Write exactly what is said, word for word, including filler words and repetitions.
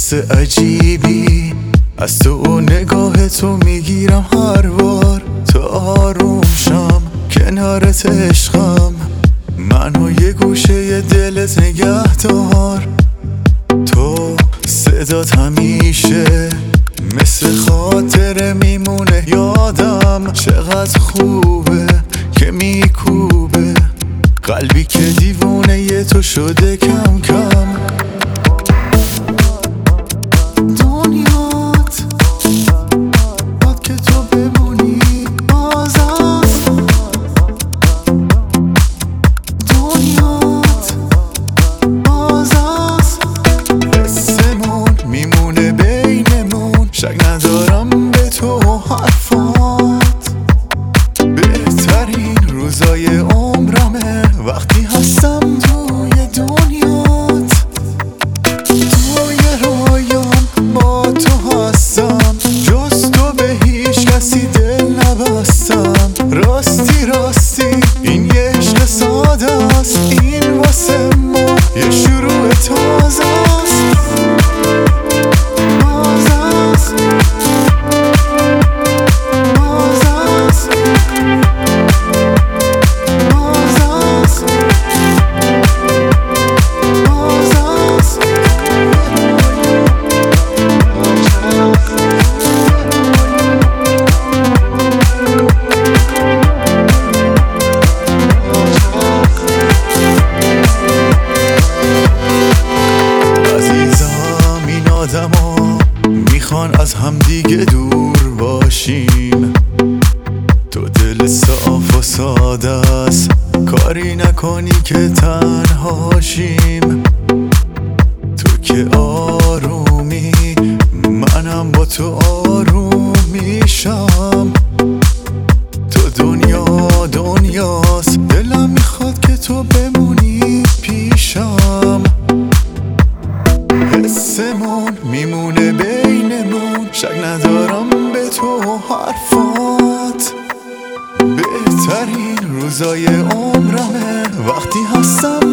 حس عجیبی از تو و نگاه تو میگیرم هر بار تا آروم شم کنارت عشقم. منو یه گوشه دلت نگه دار، تو صدات همیشه مثل خاطره میمونه یادم. چقدر خوبه که میکوبه قلبی که دیوونه ی تو شده کم کم. دنیات باد که تو بمونی آزاست، دنیات آزاست. حسمون میمونه بینمون، شک ندارم به تو حرفات. بهترین روزای عمرمه وقتی هستم توی دنیات. توی رویام با تو هستم، جز تو به هیچ کسی دل نبستم. راستی راستی این یه عشق ساده است، این واسه ما یه شروع تازه است. میخوان از هم دیگه دور باشیم، تو دل صاف و ساده است، کاری نکنی که تنهاشیم. تو که آرومی منم با تو آروم میشم. تو دنیا دنیاست، دلم میخواد که تو بمونی پیشم. حسمون میمونه بینمون، شک ندارم به تو حرفات. بهترین روزای عمرمه وقتی هستم